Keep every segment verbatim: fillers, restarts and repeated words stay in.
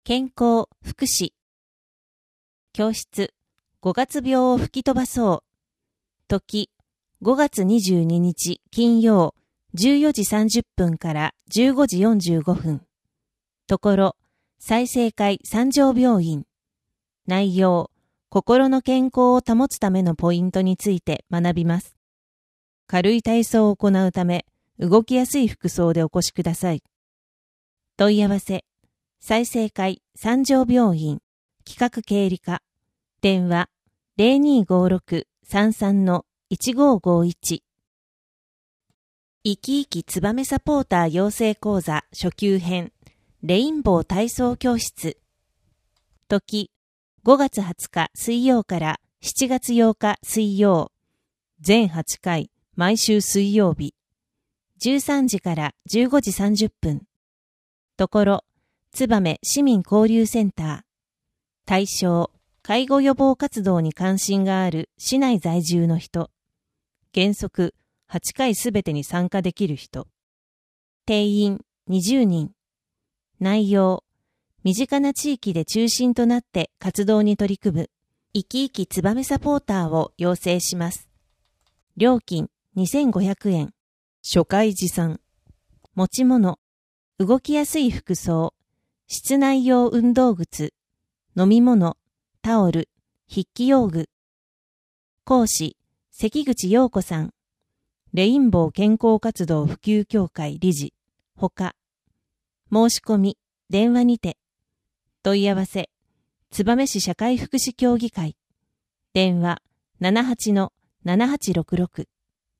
健康、福祉。教室、ごがつ病を吹き飛ばそう。時、ごがつにじゅうににち金曜、じゅうよじさんじゅっぷんからじゅうごじよんじゅうごふん。ところ、済生会三条病院。内容、心の健康を保つためのポイントについて学びます。軽い体操を行うため、動きやすい服装でお越しください。問い合わせ、済生会三条病院企画経理課。電話 ゼロにーごーろく さんさん いちごーごーいち。生き生きつばめサポーター養成講座初級編レインボー体操教室。時、ごがつはつか水曜からしちがつようか水曜。全はちかい、毎週水曜日。じゅうさんじからじゅうごじさんじゅっぷん。ところ、つばめ市民交流センター。対象、介護予防活動に関心がある市内在住の人。原則、はちかいすべてに参加できる人。定員、にじゅうにん。内容、身近な地域で中心となって活動に取り組む、生き生きつばめサポーターを養成します。料金、にせんごひゃくえん。初回持参。持ち物、動きやすい服装、室内用運動靴、飲み物、タオル、筆記用具。講師、関口陽子さん。レインボー健康活動普及協会理事。ほか。申し込み、電話にて。問い合わせ、燕市社会福祉協議会。電話 ななはちのななはちろくろく。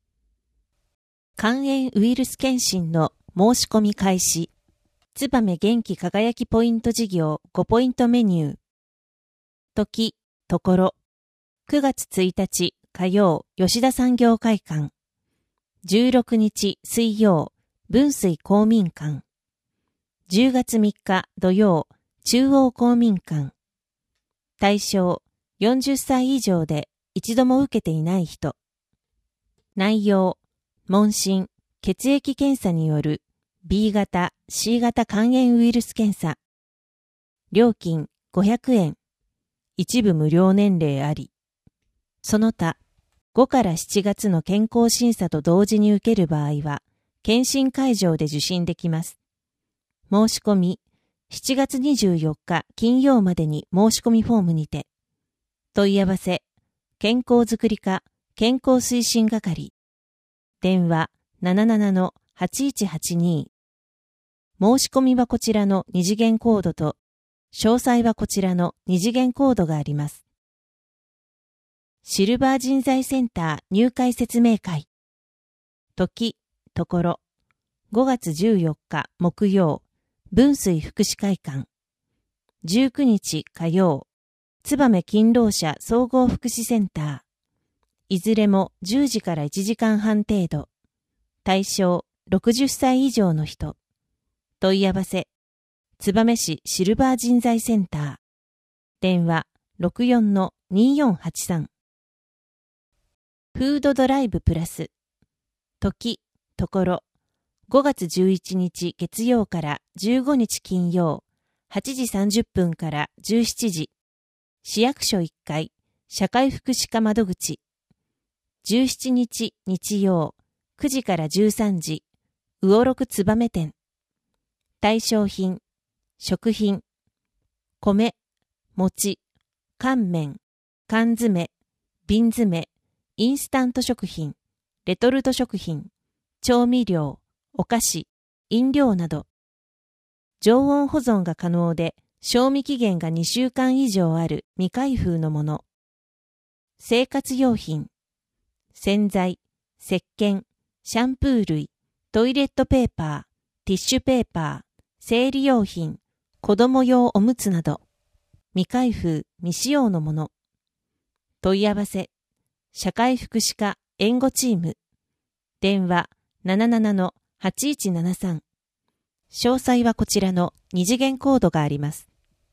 肝炎ウイルス検診の申し込み開始。燕元気輝きポイント事業ごポイントメニュー。時、ところ。くがつついたち火曜、吉田産業会館。じゅうろくにち水曜、文水公民館。じゅうがつみっか土曜、中央公民館。対象、よんじゅっさい以上で一度も受けていない人。内容、問診、血液検査による ビー 型、シー 型肝炎ウイルス検査。料金ごひゃくえん。一部無料年齢あり。その他、ごからしちがつの健康審査と同時に受ける場合は、検診会場で受診できます。申し込み、しちがつにじゅうよっか金曜までに申し込みフォームにて。問い合わせ、健康づくり課、健康推進係。電話 ななななのはちいちはちに。申し込みはこちらの二次元コードと、詳細はこちらの二次元コードがあります。シルバー人材センター入会説明会。時、ところ。ごがつじゅうよっか木曜、文水福祉会館。じゅうくにち火曜、燕勤労者総合福祉センター。いずれもじゅうじからいちじかんはん程度。対象、ろくじゅっさい以上の人。問い合わせ、燕市シルバー人材センター。電話 ろくよんのによんはちさん。フードドライブプラス。時、ところ。ごがつじゅういちにち月曜からじゅうごにち金曜、はちじさんじゅっぷんからじゅうしちじ。市役所いっかい、社会福祉課窓口。じゅうしちにち日曜、くじからじゅうさんじ、うおろくつばめ店。対象品、食品、米、餅、乾麺、缶詰、瓶詰、インスタント食品、レトルト食品、調味料、お菓子、飲料など。常温保存が可能で、賞味期限がにしゅうかん以上ある未開封のもの。生活用品、洗剤、石鹸、シャンプー類、トイレットペーパー、ティッシュペーパー、生理用品、子供用おむつなど。未開封、未使用のもの。問い合わせ、社会福祉課援護チーム。電話 ななななのはちいちななさん。詳細はこちらの二次元コードがあります。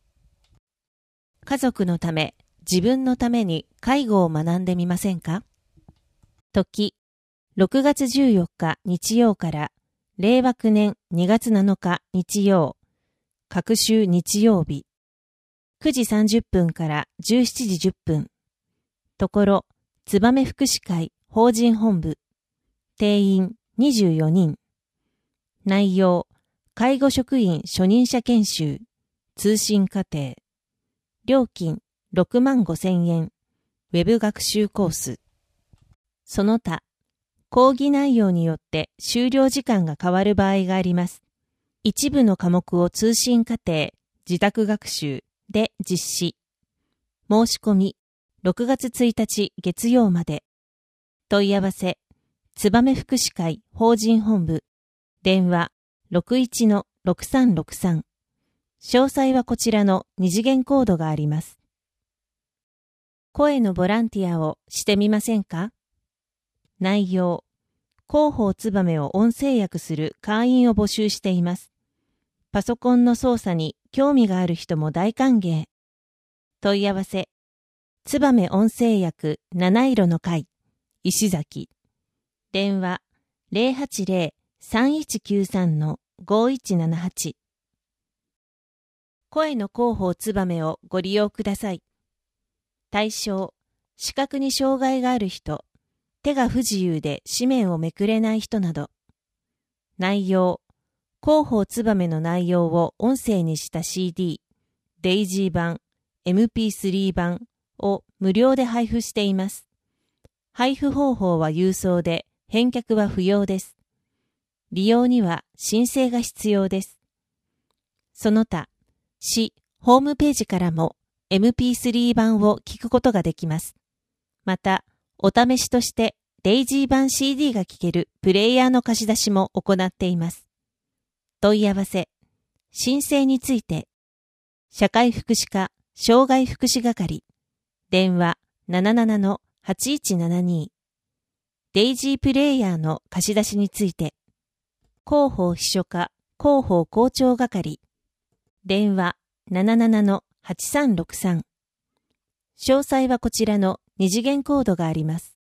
家族のため、自分のために介護を学んでみませんか？時、ろくがつじゅうよっか日曜から令和きゅうねんにがつなのか日曜、 各週日曜日。くじさんじゅっぷんからじゅうしちじじゅっぷん。ところ、燕福祉会法人本部。定員にじゅうよにん。内容、介護職員初任者研修、通信課程。料金ろくまんごせんえん。ウェブ学習コース。その他、講義内容によって修了時間が変わる場合があります。一部の科目を通信課程、自宅学習で実施。申し込み、ろくがつついたち月曜まで。問い合わせ、燕福祉会法人本部。電話 ろくいちのろくさんろくさん。詳細はこちらの二次元コードがあります。声のボランティアをしてみませんか？内容、広報つばめを音声訳する会員を募集しています。パソコンの操作に興味がある人も大歓迎。問い合わせ、つばめ音声訳七色の会、石崎。電話 ゼロはちゼロ さんいちきゅうさん ごいちななはち。声の広報つばめをご利用ください。対象、視覚に障害がある人、手が不自由で紙面をめくれない人など。内容、広報つばめの内容を音声にした シーディー、デイジー版、エムピースリー 版を無料で配布しています。配布方法は郵送で、返却は不要です。利用には申請が必要です。その他、市ホームページからも エムピースリー 版を聞くことができます。また、お試しとしてデイジー版 シーディー が聞けるプレイヤーの貸し出しも行っています。問い合わせ、申請について、社会福祉課障害福祉係、電話 ななななのはちいちななに。デイジープレイヤーの貸し出しについて、広報秘書課広報校長係、電話 ななななのはちさんろくさん。詳細はこちらの二次元コードがあります。